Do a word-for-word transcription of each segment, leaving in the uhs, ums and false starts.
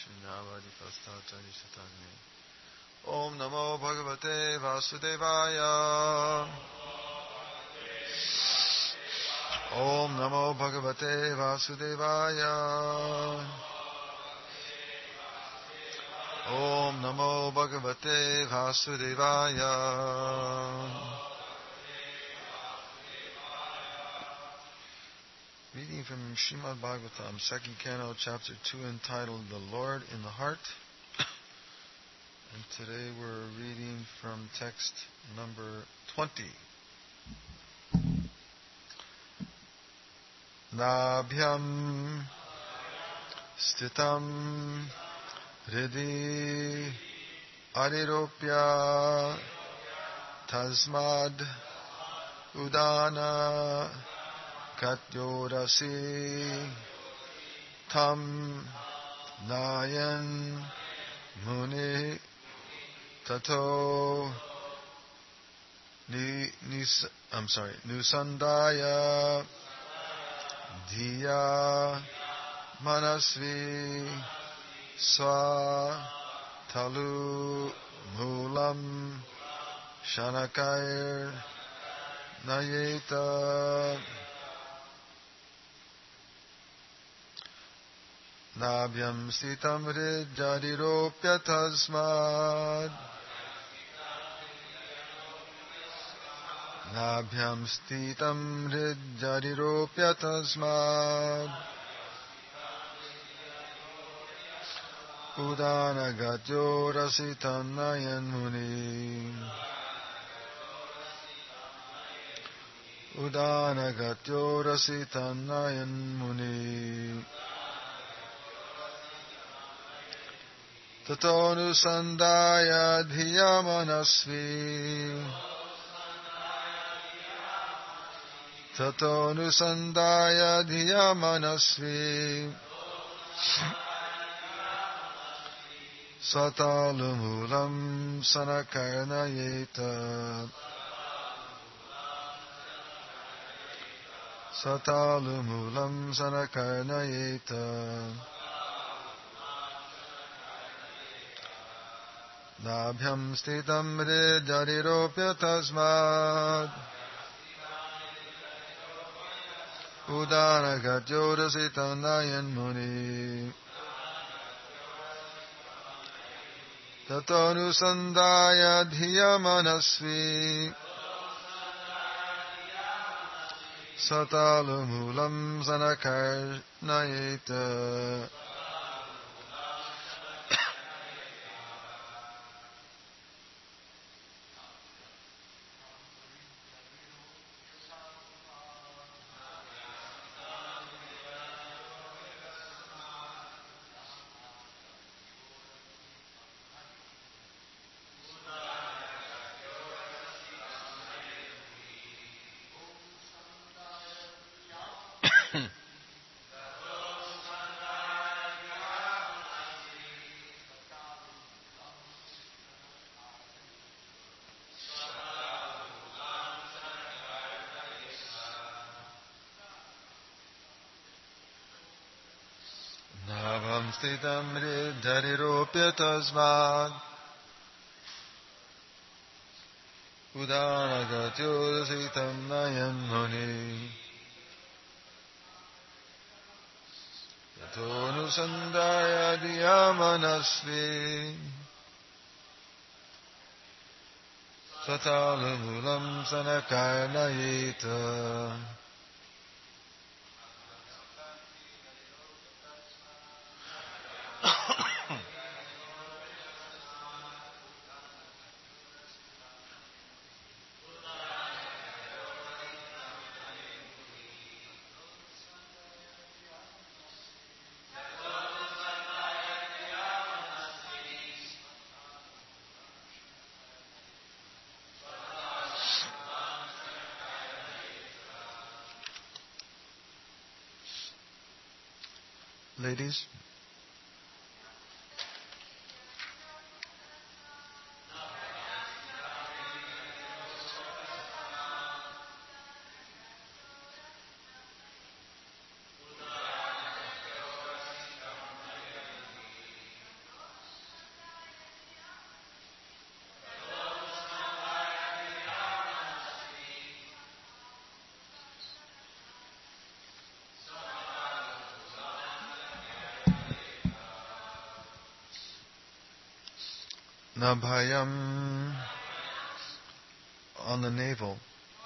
Shinavadipastacharishatagne. Om Namo Bhagavate Vasudevaya. Om Namo Bhagavate Vasudevaya. Om Namo Bhagavate Vasudevaya. Reading from Srimad Bhagavatam, second canto, chapter two, entitled The Lord in the Heart. And today we're reading from text number twenty. Nabhyam stitam Hridi Adiropya Tasmad Udana Katyorasi Tam Nayan Muni Tato Ni Nis I'm sorry Nusandaya Dhiya Manasvi Swa Talu Mulam Shanakair Nayeta Nabhyam Sitam Rijadiropya Tasmad Nabhyam Stitam Rijadiropya Tasmad Udana Gatyo Rasitam Nayan Muni Udana Gatyo Rasitam Nayan Muni Tatonu Sandaya Dhiyamanasvi Tatonu Sandaya Dhiyamanasvi Satalumulam Sanakarnayeta Satalumulam Sanakarnayeta Nabhyam Stitam Rijadiropya Tasmad Udana Gatyorasitam Nayan Muni Tatonu Sandaya Dhiyamanasvi Satalumulam Sanakarnayeta. Navam Stitam Rijadiropya Tasmad Udana Gatyorasitam Nayan Muni Tatonu Sandaya Dhiyamanasvi Satalumulam Sanakarnayeta. Ladies. Nabhayam on the navel.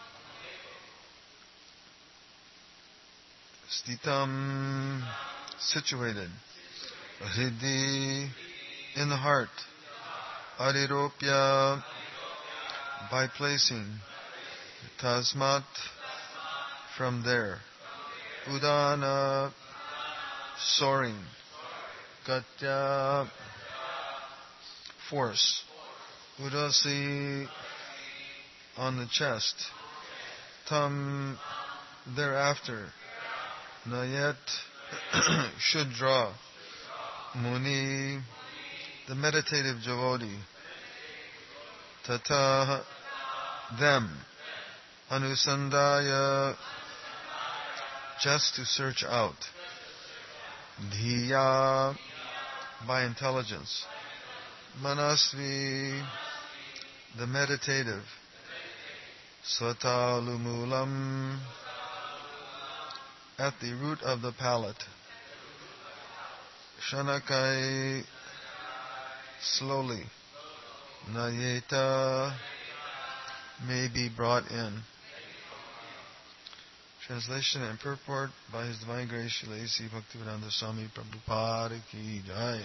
Stitam situated. Hriddhi in the heart. Adiropya by placing. Tasmat from there. Udana soaring. Gatya force. Udasi on the chest. Tam thereafter. Nayat should draw. Muni the meditative devotee. Tata them. Anusandaya just to search out. Dhiya by intelligence. Manasvi the meditative. Svatalumulam at the root of the palate. Shanakai slowly. Nayeta may be brought in. Translation and purport by His Divine Grace Srila A C Bhaktivedanta Swami Prabhupada Ki Jai.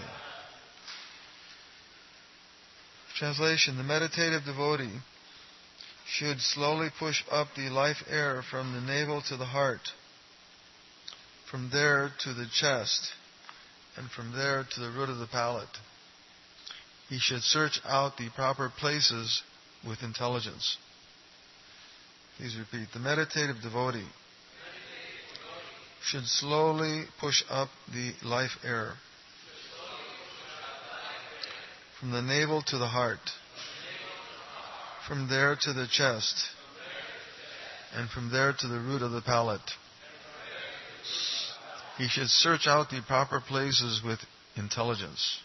Translation: the meditative devotee should slowly push up the life air from the navel to the heart, from there to the chest, and from there to the root of the palate. He should search out the proper places with intelligence. Please repeat. The meditative devotee should slowly push up the life air from the navel to the heart, from there to the chest, and from there to the root of the palate. He should search out the proper places with intelligence.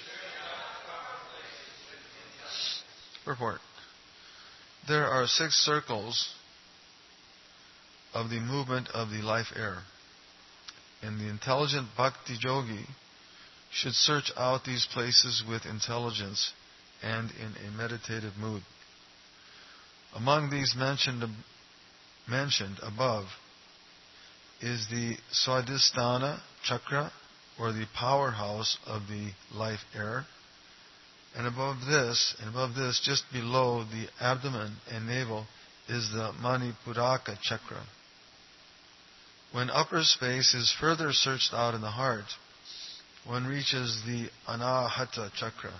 Purport. There are six circles of the movement of the life air, and the intelligent bhakti yogi should search out these places with intelligence and in a meditative mood. Among these mentioned, mentioned above is the Swadhisthana chakra, or the powerhouse of the life air, and above this, and above this, just below the abdomen and navel, is the Manipuraka chakra. When upper space is further searched out in the heart, one reaches the Anahata chakra.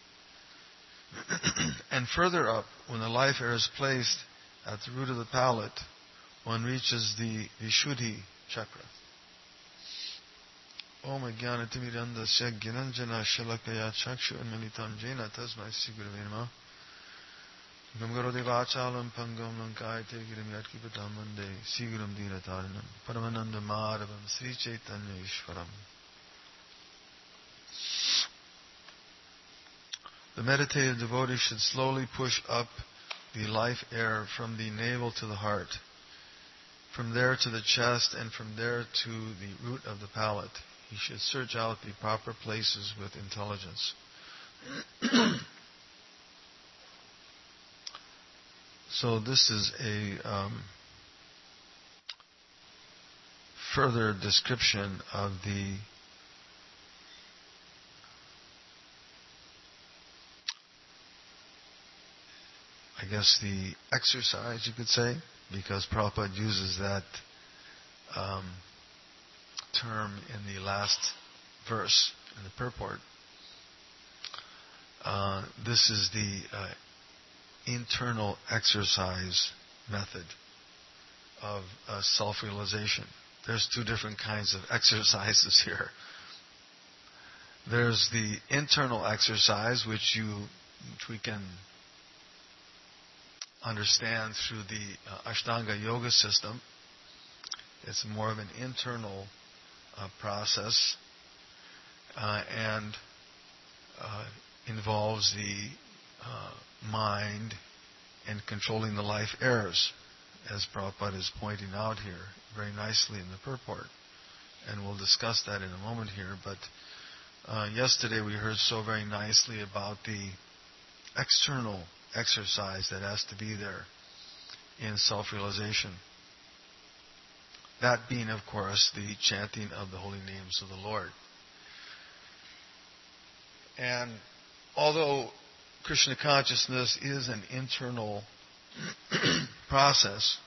And further up, when the life air is placed at the root of the palate, one reaches the Vishuddhi chakra. Om Jnanatimirandasya Gyananjana Shalakaya Chakshu Anmanitam Jena Tasmai Sigurave Namah Gamgaro Devachalam Pangam Lankayate Giram Yatkipatam Mande Siguram Dinataranam Paramananda Madhavam Sri Chaitanya Ishvaram. The meditative devotee should slowly push up the life air from the navel to the heart, from there to the chest, and from there to the root of the palate. He should search out the proper places with intelligence. So this is a um, further description of the I guess the exercise, you could say, because Prabhupada uses that um, term in the last verse in the purport. Uh, this is the uh, internal exercise method of uh, self-realization. There's two different kinds of exercises here. There's the internal exercise, which you, which we can understand through the uh, Ashtanga Yoga system. It's more of an internal uh, process uh, and uh, involves the uh, mind and controlling the life airs, as Prabhupada is pointing out here very nicely in the purport. And we'll discuss that in a moment here. But uh, yesterday we heard so very nicely about the external exercise that has to be there in self-realization. That being, of course, the chanting of the holy names of the Lord. And although Krishna consciousness is an internal process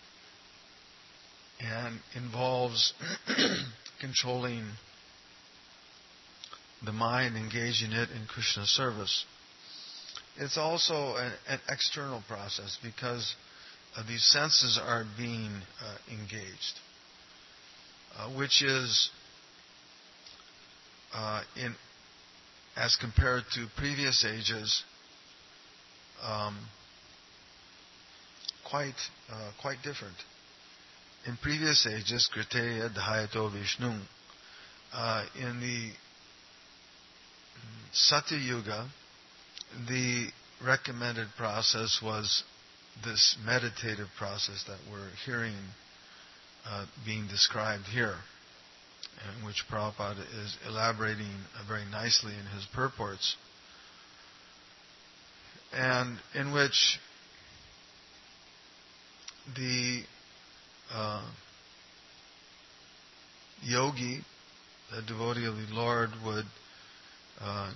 and involves controlling the mind, engaging it in Krishna service, it's also an, an external process because uh, these senses are being uh, engaged, uh, which is uh, in as compared to previous ages, um, quite uh, quite different. In previous ages, Kriteya Dhayato Vishnu, uh, in the Satya Yuga, the recommended process was this meditative process that we're hearing uh, being described here, and which Prabhupada is elaborating uh, very nicely in his purports, and in which the uh, yogi, the devotee of the Lord, would uh,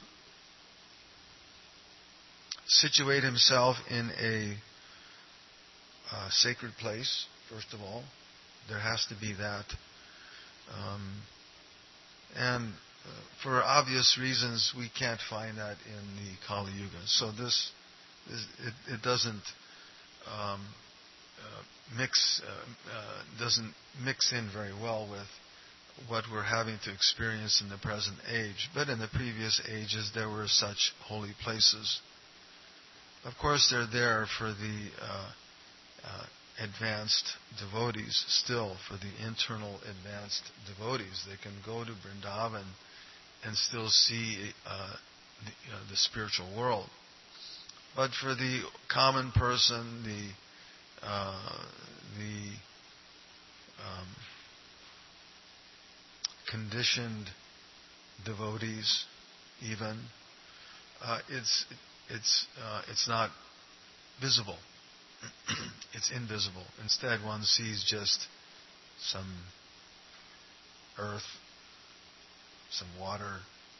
situate himself in a uh, sacred place, first of all. There has to be that. Um, and uh, for obvious reasons, we can't find that in the Kali Yuga. So this, this it, it doesn't um, uh, mix uh, uh, doesn't mix in very well with what we're having to experience in the present age. But in the previous ages, there were such holy places. Of course, they're there for the uh, uh, advanced devotees, still for the internal advanced devotees. They can go to Vrindavan and still see uh, the, uh, the spiritual world. But for the common person, the uh, the um, conditioned devotees, even uh, it's it's uh, it's not visible. It's invisible. Instead, one sees just some earth, some water,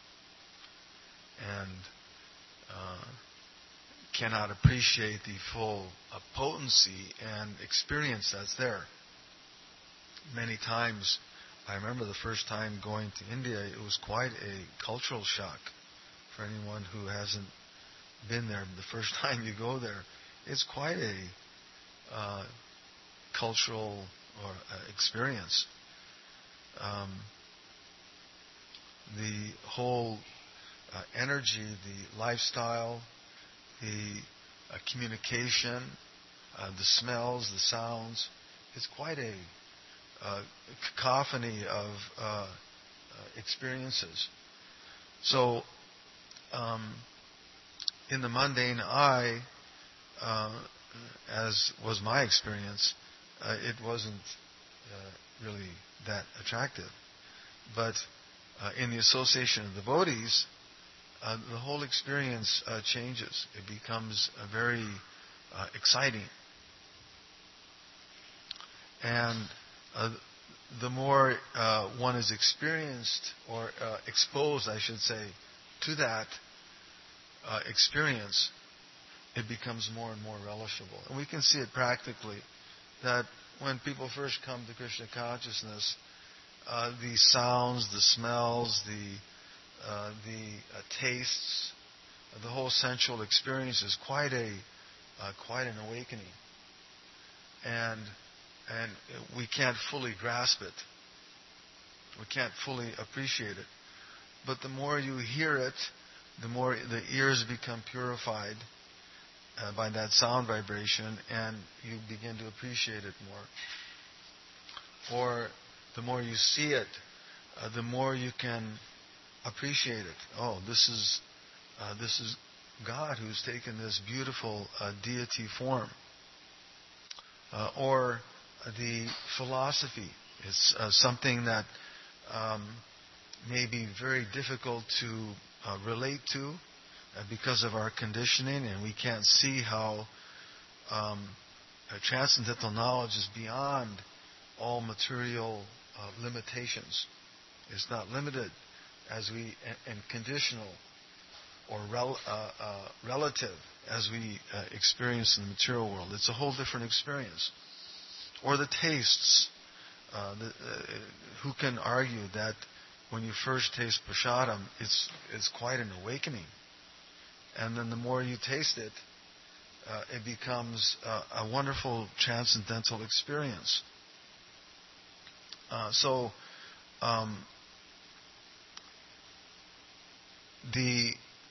and uh, cannot appreciate the full uh, potency and experience that's there. Many times, I remember the first time going to India, it was quite a cultural shock for anyone who hasn't been there. The first time you go there, it's quite a uh, cultural or uh, experience. Um, the whole uh, energy, the lifestyle, the uh, communication, uh, the smells, the sounds, it's quite a uh, cacophony of uh, uh, experiences. So, um, in the mundane eye, uh, as was my experience, uh, it wasn't uh, really that attractive. But uh, in the association of devotees, uh, the whole experience uh, changes. It becomes uh, very uh, exciting. And uh, the more uh, one is experienced, or uh, exposed, I should say, to that uh, experience, it becomes more and more relishable. And we can see it practically, that when people first come to Krishna consciousness, uh, the sounds, the smells, the uh, the uh, tastes, uh, the whole sensual experience is quite a uh, quite an awakening, and and we can't fully grasp it. We can't fully appreciate it. But the more you hear it, the more the ears become purified Uh, by that sound vibration, and you begin to appreciate it more. Or the more you see it, uh, the more you can appreciate it. Oh, this is uh, this is God who's taken this beautiful uh, deity form. Uh, or the philosophy is uh, something that um, may be very difficult to uh, relate to, uh, because of our conditioning, and we can't see how um, transcendental knowledge is beyond all material uh, limitations. It's not limited as we and conditional or rel, uh, uh, relative as we uh, experience in the material world. It's a whole different experience. Or the tastes. Uh, the, uh, who can argue that when you first taste prasadam, it's it's quite an awakening, and then the more you taste it, uh, it becomes uh, a wonderful transcendental experience. Uh, so, um, the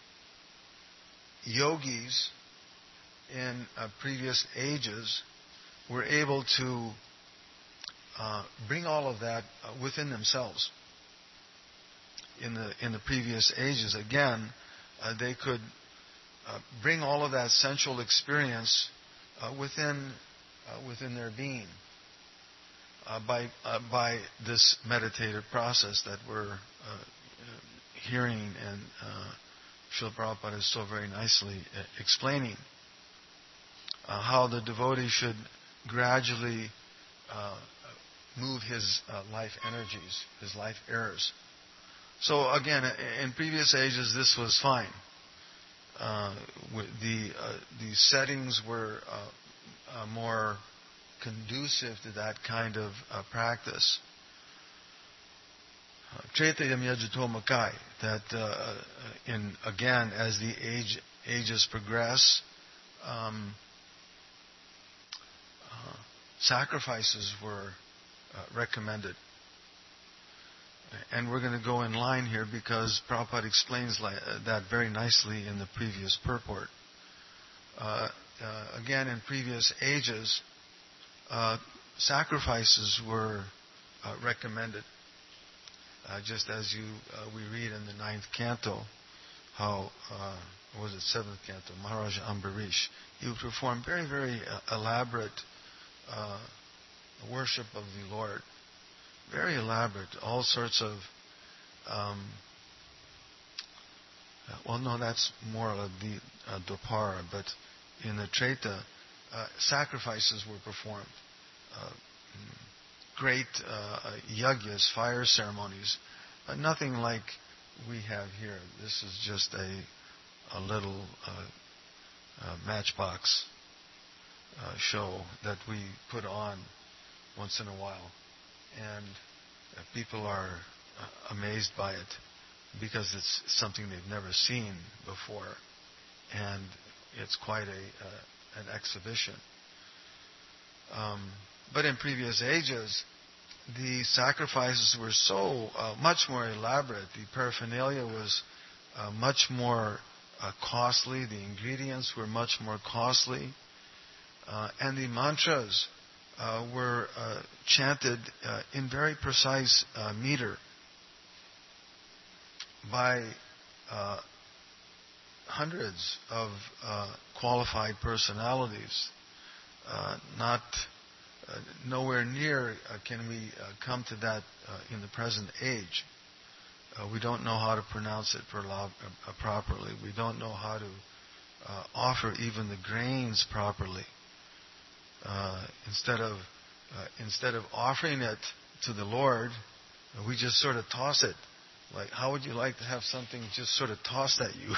yogis in uh, previous ages were able to uh, bring all of that uh, within themselves. In the in the previous ages, again, uh, they could uh, bring all of that sensual experience uh, within uh, within their being uh, by uh, by this meditative process that we're uh, hearing, and uh, Srila Prabhupada is so very nicely uh, explaining uh, how the devotee should gradually uh, move his uh, life energies, his life errors. So again, in previous ages, this was fine. Uh, the uh, the settings were uh, uh, more conducive to that kind of uh, practice. Tretayam Yajato Makai, that uh, in again as the age ages progress, um, uh, sacrifices were uh, recommended. And we're going to go in line here because Prabhupada explains that very nicely in the previous purport. Uh, uh, again, in previous ages, uh, sacrifices were uh, recommended. Uh, just as you uh, we read in the ninth canto, how, uh, what was it, seventh canto, Maharaja Ambarish, he would perform very, very uh, elaborate uh, worship of the Lord. Very elaborate, all sorts of, um, well, no, that's more of the uh, Dwapara, but in the Treta, uh, sacrifices were performed. Uh, great uh, yagyas, fire ceremonies, but nothing like we have here. This is just a, a little uh, uh, matchbox uh, show that we put on once in a while. And uh, people are uh, amazed by it because it's something they've never seen before, and it's quite a uh, an exhibition. Um, but in previous ages, the sacrifices were so uh, much more elaborate. The paraphernalia was uh, much more uh, costly. The ingredients were much more costly, uh, and the mantras Uh, were uh, chanted uh, in very precise uh, meter by uh, hundreds of uh, qualified personalities. Uh, not uh, nowhere near uh, can we uh, come to that uh, in the present age. Uh, we don't know how to pronounce it uh, properly. We don't know how to uh, offer even the grains properly. Uh, instead of uh, instead of offering it to the Lord, uh, we just sort of toss it. Like, how would you like to have something just sort of tossed at you?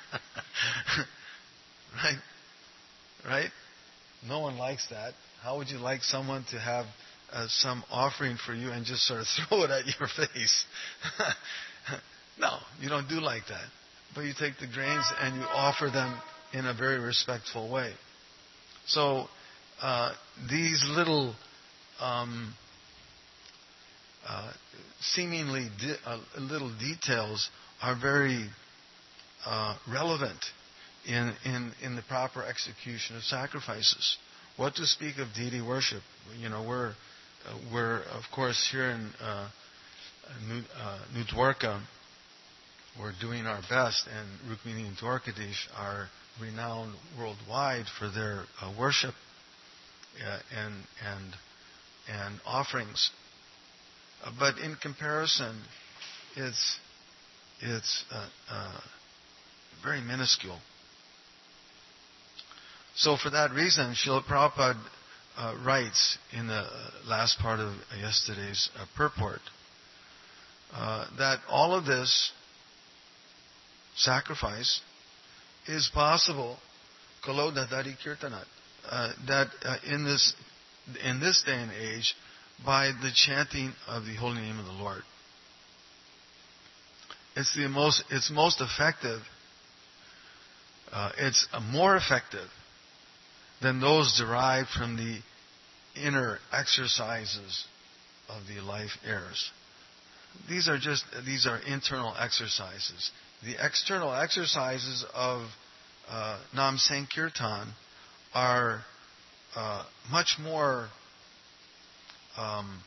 Right? Right? No one likes that. How would you like someone to have uh, some offering for you and just sort of throw it at your face? No, you don't do like that. But you take the grains and you offer them in a very respectful way. So, Uh, these little um, uh, seemingly di- uh, little details are very uh, relevant in, in in the proper execution of sacrifices. What to speak of deity worship? You know, we're uh, we're of course here in uh, New, uh, New Dwarka, we're doing our best, and Rukmini and Dwarkadish are renowned worldwide for their uh, worship. Uh, and and and offerings, uh, but in comparison, it's it's uh, uh, very minuscule. So for that reason, Srila Prabhupada uh, writes in the last part of yesterday's uh, purport uh, that all of this sacrifice is possible, kalo dadari kirtanat, uh, that uh, in this in this day and age, by the chanting of the holy name of the Lord. It's the most it's most effective. Uh, it's uh, more effective than those derived from the inner exercises of the life airs. These are just these are internal exercises. The external exercises of uh, Nam Sankirtan are uh, much more, um,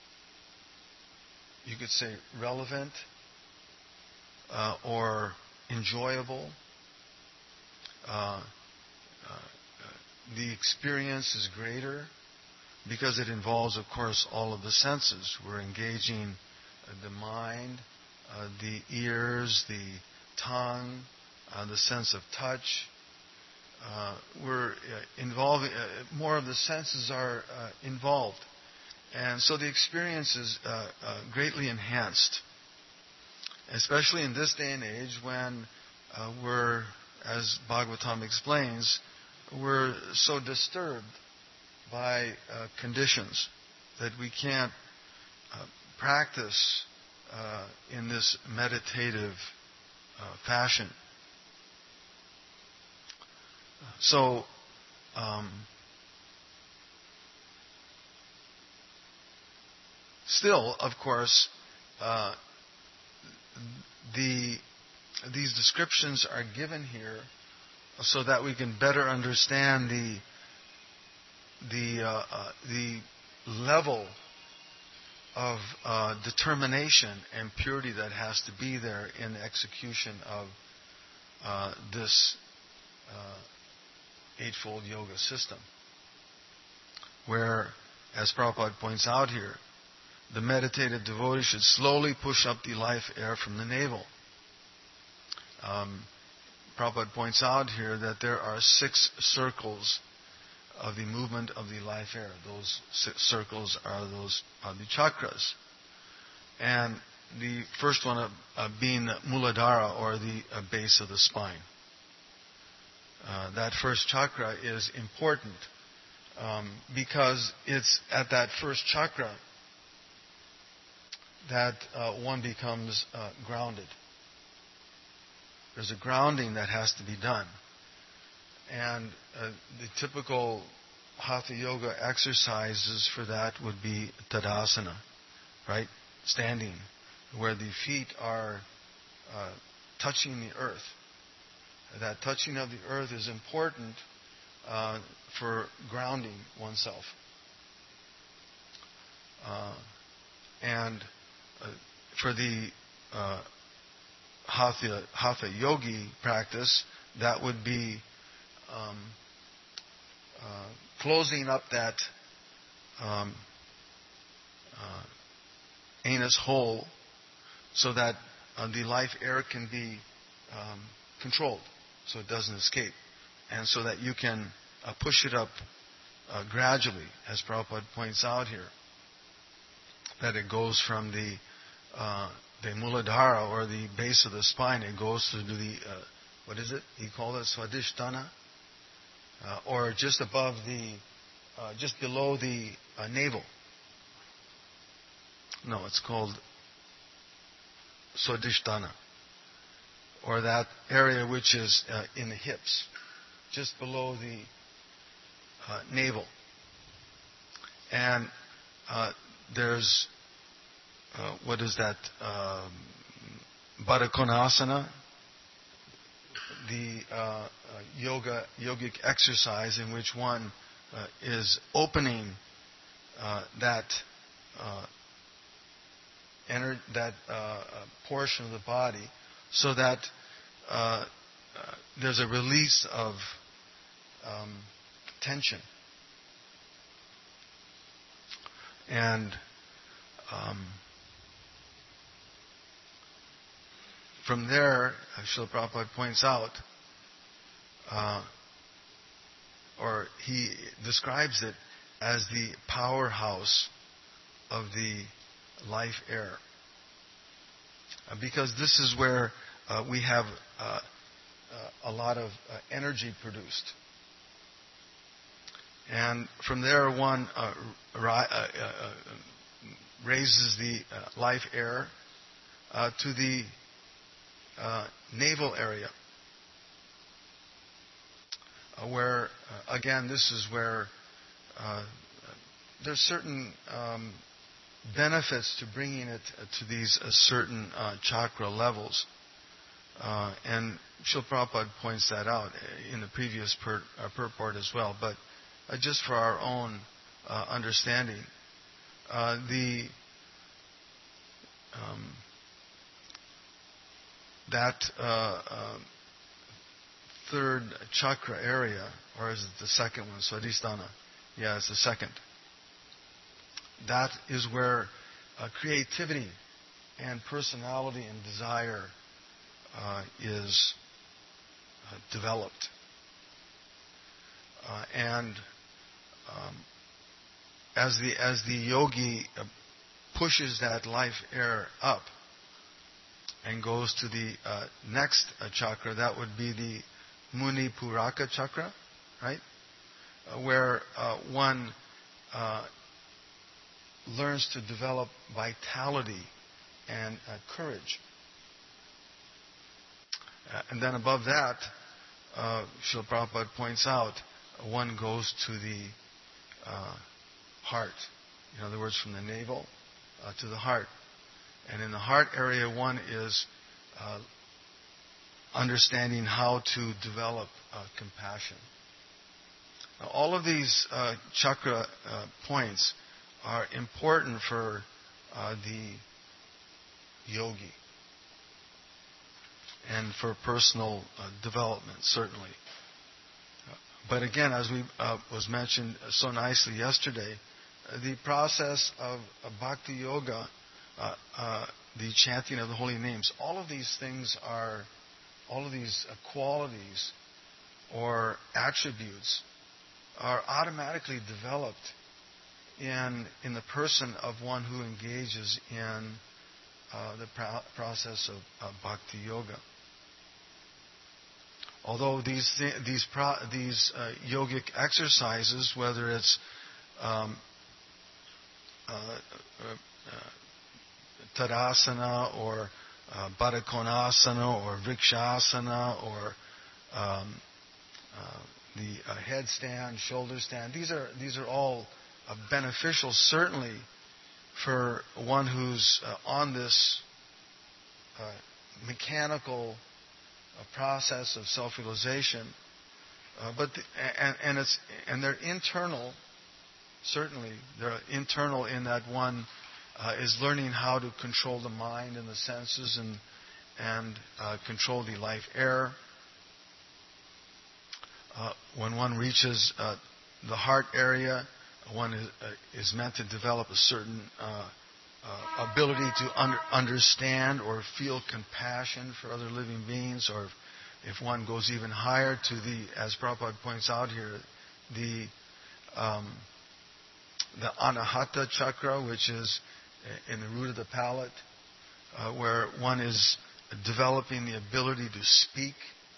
you could say, relevant uh, or enjoyable. Uh, uh, the experience is greater because it involves, of course, all of the senses. We're engaging uh, the mind, uh, the ears, the tongue, uh, the sense of touch. Uh, we're uh, involving, uh, more of the senses are uh, involved. And so the experience is uh, uh, greatly enhanced, especially in this day and age when uh, we're, as Bhagavatam explains, we're so disturbed by uh, conditions that we can't uh, practice uh, in this meditative uh, fashion. So, um, still, of course, uh, the these descriptions are given here so that we can better understand the the uh, uh, the level of uh, determination and purity that has to be there in the execution of uh, this uh, Eightfold Yoga system, where, as Prabhupada points out here, the meditative devotee should slowly push up the life air from the navel. Um, Prabhupada points out here that there are six circles of the movement of the life air. Those six circles are those are the chakras. And the first one uh, being the Muladhara, or the uh, base of the spine. Uh, that first chakra is important um, because it's at that first chakra that uh, one becomes uh, grounded. There's a grounding that has to be done. And uh, the typical Hatha Yoga exercises for that would be Tadasana, right? Standing, where the feet are uh, touching the earth. That touching of the earth is important uh, for grounding oneself. Uh, and uh, for the uh, Hatha, Hatha Yogi practice, that would be um, uh, closing up that um, uh, anus hole so that uh, the life air can be um, controlled, so it doesn't escape, and so that you can uh, push it up uh, gradually, as Prabhupada points out here, that it goes from the uh, the Muladhara, or the base of the spine, it goes to the, uh, what is it? He called it Swadhisthana, uh, or just above the, uh, just below the uh, navel. No, it's called Swadhisthana, or that area which is uh, in the hips, just below the uh, navel. And uh, there's, uh, what is that, um, Baddha Konasana, the uh, uh, yoga, yogic exercise in which one uh, is opening uh, that uh, enter, that uh, portion of the body, so that uh, uh, there's a release of um, tension. And um, from there, Srila Prabhupada points out, uh, or he describes it as the powerhouse of the life air. Uh, because this is where uh, we have uh, uh, a lot of uh, energy produced. And from there, one uh, ri- uh, uh, raises the uh, life air uh, to the uh, navel area, uh, where, uh, again, this is where uh, there's certain um, benefits to bringing it to these uh, certain uh, chakra levels. Uh, and Srila Prabhupada points that out in the previous per, uh, purport as well. But uh, just for our own uh, understanding, uh, the um, that uh, uh, third chakra area, or is it the second one, Swadhisthana? Yeah, it's the second. That is where uh, creativity and personality and desire uh, is uh, developed. Uh, and um, as the as the yogi uh, pushes that life air up and goes to the uh, next uh, chakra, that would be the Muni Puraka chakra, right? Uh, where uh, one uh, learns to develop vitality and uh, courage. Uh, and then above that, uh, Srila Prabhupada points out, one goes to the uh, heart. In other words, from the navel uh, to the heart. And in the heart area, one is uh, understanding how to develop uh, compassion. Now, all of these uh, chakra uh, points are important for uh, the yogi and for personal uh, development, certainly. Uh, but again, as we uh, was mentioned so nicely yesterday, uh, the process of uh, bhakti yoga, uh, uh, the chanting of the holy names, all of these things are, all of these uh, qualities or attributes are automatically developed in in the person of one who engages in uh, the pro- process of uh, bhakti yoga. Although these th- these pro- these uh, yogic exercises, whether it's um, uh, uh, uh, Tadasana or uh, Baddha Konasana or Vrikshasana or um, uh, the uh, headstand, shoulder stand, these are these are all uh, beneficial, certainly, for one who's uh, on this uh, mechanical uh, process of self-realization. Uh, but the, and, and it's and they're internal. Certainly, they're internal in that one uh, is learning how to control the mind and the senses and and uh, control the life air. Uh, when one reaches uh, the heart area, one is, uh, is meant to develop a certain uh, uh, ability to under, understand or feel compassion for other living beings, or if, if one goes even higher to the, as Prabhupada points out here, the um, the Anahata chakra, which is in the root of the palate, uh, where one is developing the ability to speak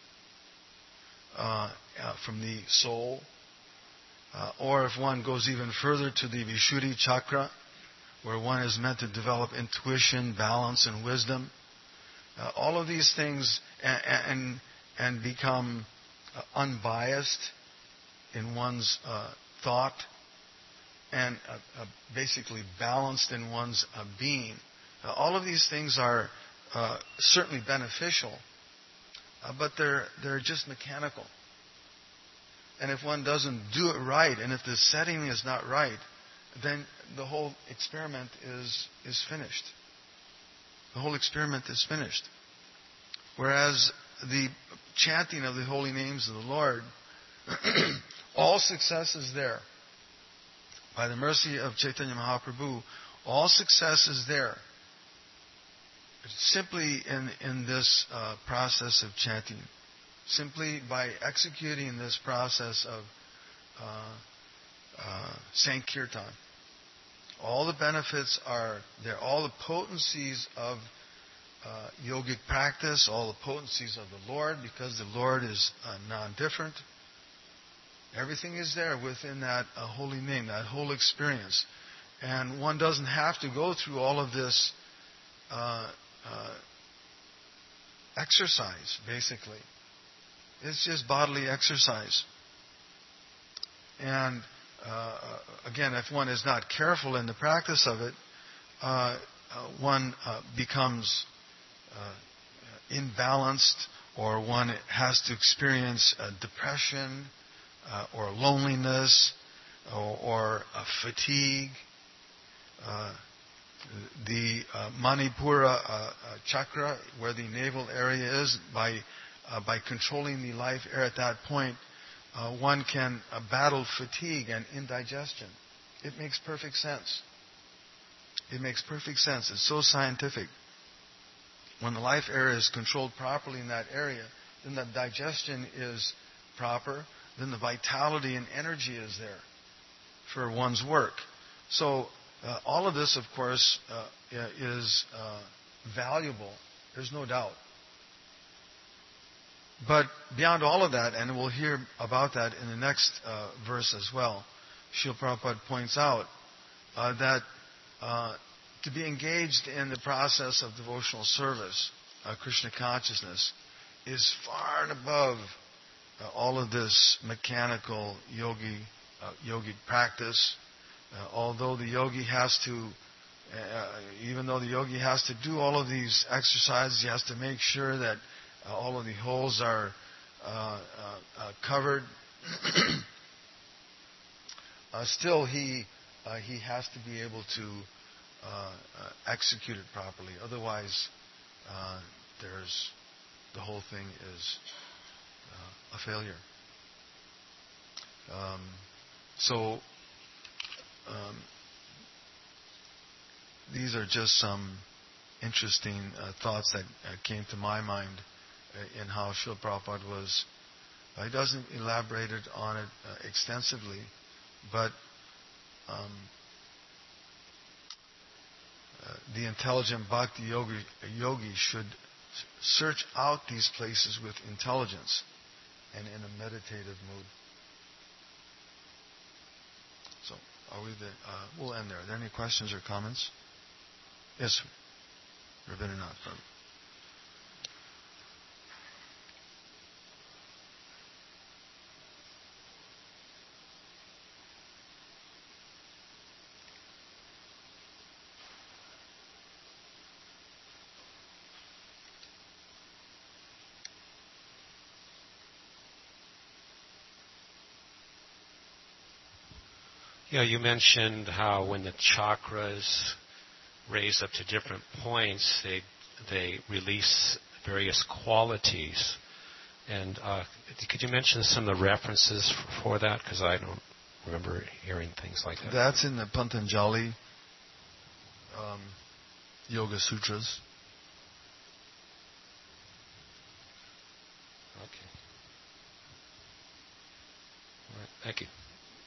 uh, uh, from the soul. Uh, or if one goes even further to the Vishuddhi chakra, where one is meant to develop intuition, balance, and wisdom. Uh, all of these things and and, and become uh, unbiased in one's uh, thought and uh, uh, basically balanced in one's uh, being. Uh, all of these things are uh, certainly beneficial, uh, but they're they're just mechanical. And if one doesn't do it right, and if the setting is not right, then the whole experiment is is finished. The whole experiment is finished. Whereas the chanting of the holy names of the Lord, all success is there. By the mercy of Chaitanya Mahaprabhu, all success is there. simply in, in this uh, process of chanting, simply by executing this process of uh, uh, Sankirtan, all the benefits are there, all the potencies of uh, yogic practice, all the potencies of the Lord, because the Lord is uh, non-different. Everything is there within that uh, holy name, that whole experience. And one doesn't have to go through all of this uh, uh, exercise, basically. It's just bodily exercise. And uh, again, if one is not careful in the practice of it, uh, uh, one uh, becomes uh, imbalanced, or one has to experience uh, depression, uh, or loneliness, or, or uh, fatigue. Uh, the uh, Manipura uh, uh, chakra, where the navel area is, by uh, by controlling the life air at that point, uh, one can uh, battle fatigue and indigestion. It makes perfect sense. It makes perfect sense. It's so scientific. When the life air is controlled properly in that area, then the digestion is proper, then the vitality and energy is there for one's work. So uh, all of this, of course, uh, is uh, valuable. There's no doubt. But beyond all of that, and we'll hear about that in the next uh, verse as well, Srila Prabhupada points out uh, that uh, to be engaged in the process of devotional service, uh, Krishna consciousness, is far and above uh, all of this mechanical yogi, uh, yogic practice. Uh, although the yogi has to, uh, even though the yogi has to do all of these exercises, he has to make sure that uh, all of the holes are uh, uh, uh, covered. uh, still, he uh, he has to be able to uh, uh, execute it properly. Otherwise, uh, there's the whole thing is uh, a failure. Um, so. Um, these are just some interesting uh, thoughts that uh, came to my mind uh, in how Srila Prabhupada was. Uh, he doesn't elaborate on it uh, extensively, but um, uh, the intelligent bhakti yogi, yogi should search out these places with intelligence and in a meditative mood. So. Are we the, uh, we'll end there. Are there any questions or comments? Yes, Rabindranath. Yeah, you mentioned how when the chakras raise up to different points, they they release various qualities. And uh, could you mention some of the references for, for that? Because I don't remember hearing things like that. That's in the Patanjali um, Yoga Sutras. Okay. All right. Thank you.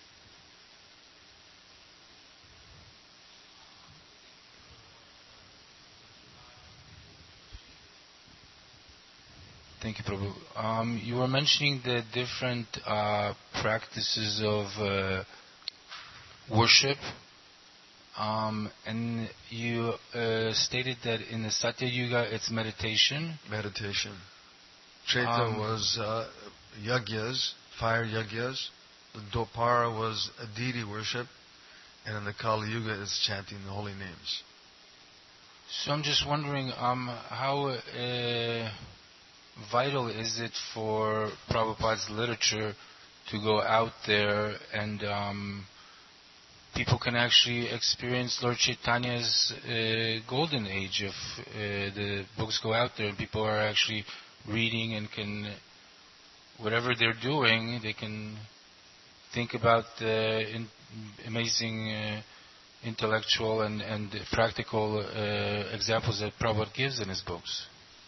Thank you, Prabhu. Um, you were mentioning the different uh, practices of uh, worship, um, and you uh, stated that in the Satya Yuga it's meditation. Meditation. Treta um, was uh, yagyas, fire yagyas. The Dwapara was a deity worship, and in the Kali Yuga it's chanting the holy names. So I'm just wondering um, how. Uh, vital is it for Prabhupada's literature to go out there and um, people can actually experience Lord Chaitanya's uh, golden age if uh, the books go out there and people are actually reading and can, whatever they're doing, they can think about the in, amazing uh, intellectual and, and practical uh, examples that Prabhupada gives in his books.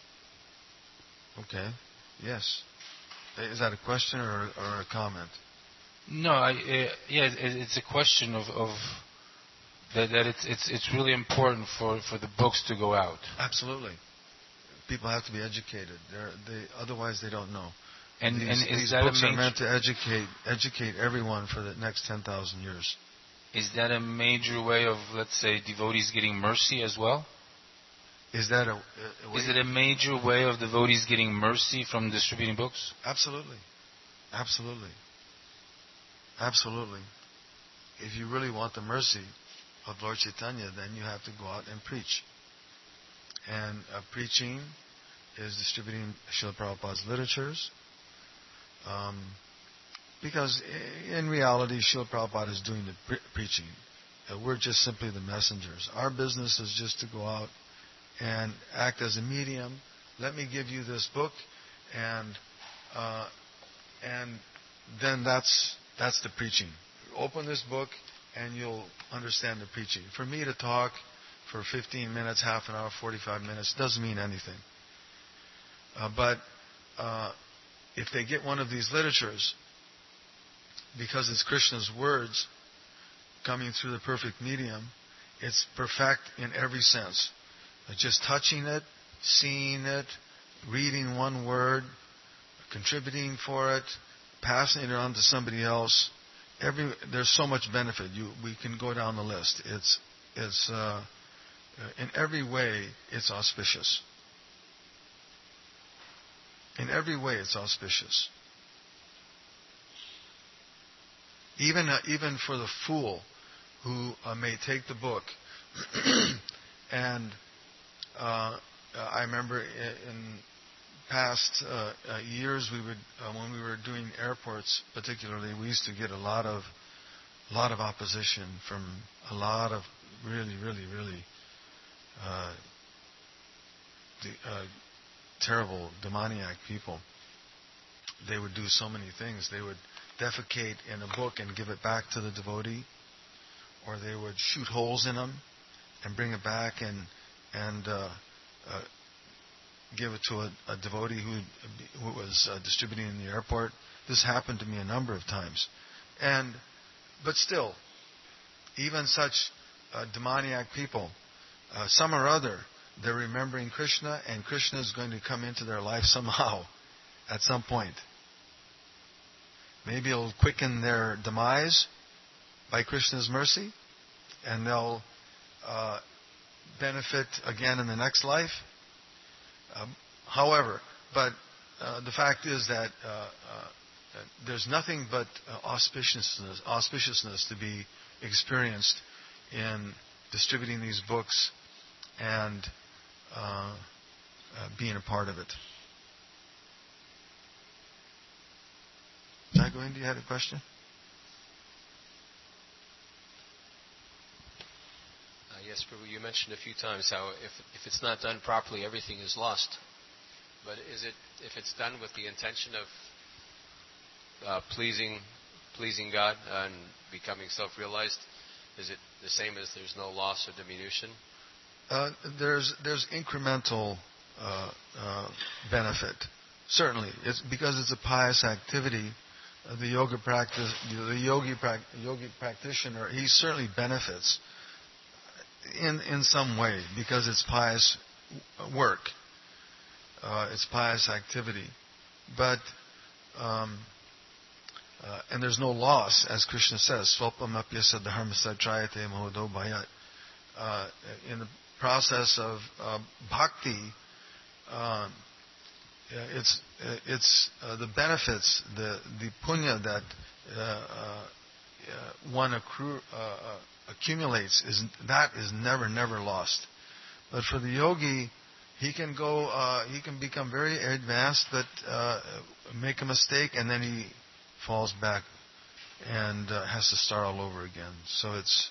Okay. Yes. Is that a question or, or a comment? No, I, uh, yeah, it, it's a question of, of that, that it's it's it's really important for, for the books to go out. Absolutely. People have to be educated. They're, they otherwise they don't know. And, these and is these that books a are major, meant to educate educate everyone for the next ten thousand years. Is that a major way of, let's say, devotees getting mercy as well? Is that a, a way? Is it a major way of devotees getting mercy from distributing books? Absolutely. Absolutely. Absolutely. If you really want the mercy of Lord Chaitanya, then you have to go out and preach. And uh, preaching is distributing Srila Prabhupada's literatures. Um, because in reality, Srila Prabhupada is doing the pre- preaching. Uh, we're just simply the messengers. Our business is just to go out and act as a medium. Let me give you this book, and uh, and then that's that's the preaching. Open this book, and you'll understand the preaching. For me to talk for fifteen minutes, half an hour, forty-five minutes doesn't mean anything. Uh, but uh, if they get one of these literatures, because it's Krishna's words coming through the perfect medium, it's perfect in every sense. Uh, just touching it, seeing it, reading one word, contributing for it, passing it on to somebody else. Every there's so much benefit. You we can go down the list. It's it's uh, in every way it's auspicious. In every way it's auspicious. Even uh, even for the fool who uh, may take the book, and uh, I remember in past uh, uh, years we would uh, when we were doing airports particularly, we used to get a lot of a lot of opposition from a lot of really really really uh, the, uh, terrible demoniac people. They would do so many things. They would defecate in a book and give it back to the devotee, or they would shoot holes in them and bring it back and and uh, uh, give it to a, a devotee who who was uh, distributing in the airport. This happened to me a number of times, and but still, even such uh, demoniac people, uh, some or other, they're remembering Krishna, and Krishna is going to come into their life somehow, at some point. Maybe it'll quicken their demise by Krishna's mercy, and they'll uh, benefit again in the next life. Um, however, but uh, the fact is that uh, uh, there's nothing but uh, auspiciousness, auspiciousness to be experienced in distributing these books and uh, uh, being a part of it. Jai Govind, you had a question? Uh, yes, Prabhu, you mentioned a few times how if if it's not done properly, everything is lost. But is it if it's done with the intention of uh, pleasing pleasing God and becoming self-realized, is it the same as there's no loss or diminution? Uh, there's there's incremental uh, uh, benefit. Certainly, it's because it's a pious activity. Uh, the yoga practice, the yogi pra- yogi practitioner, he certainly benefits in in some way because it's pious work. Uh, it's pious activity, but um, uh, and there's no loss, as Krishna says. Swalpam apyasa dharmasa trayate mahodo bhayat. Uh, in the process of uh, bhakti, uh, it's it's uh, the benefits, the the punya that uh, uh, one accrue, uh, accumulates is that is never never lost. But for the yogi, he can go, uh, he can become very advanced, but uh, make a mistake, and then he falls back and uh, has to start all over again. So it's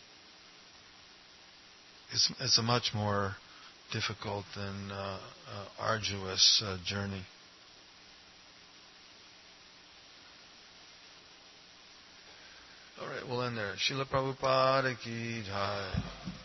it's it's a much more difficult and uh, uh, arduous uh, journey. All right. Well. We'll end there. Srila Prabhupada ki jai.